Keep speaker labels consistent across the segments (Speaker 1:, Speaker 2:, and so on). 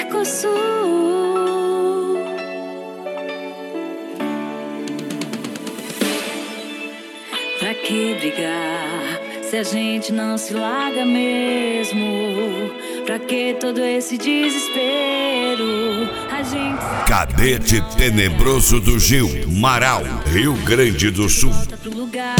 Speaker 1: Mercosul. Pra que brigar se a gente não se larga mesmo? Pra que todo esse desespero? A gente...
Speaker 2: Cadete Tenebroso do Gil, Marau, Rio Grande do Sul.
Speaker 1: Volta pro lugar.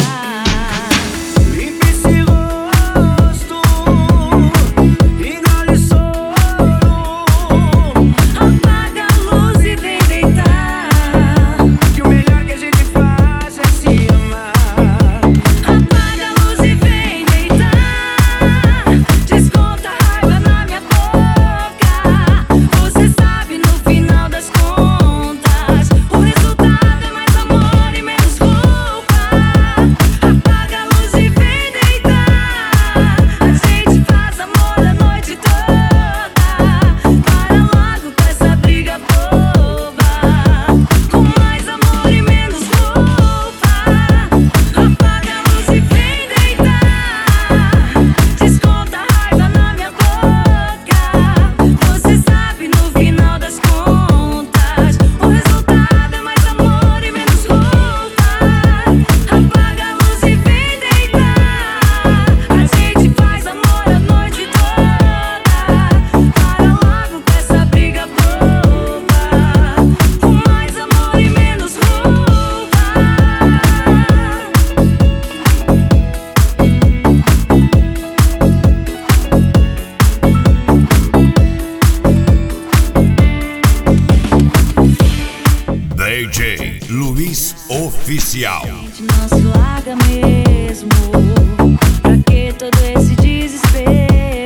Speaker 2: DJ Luiz Oficial.
Speaker 1: A gente não se larga mesmo. Pra que todo esse desespero?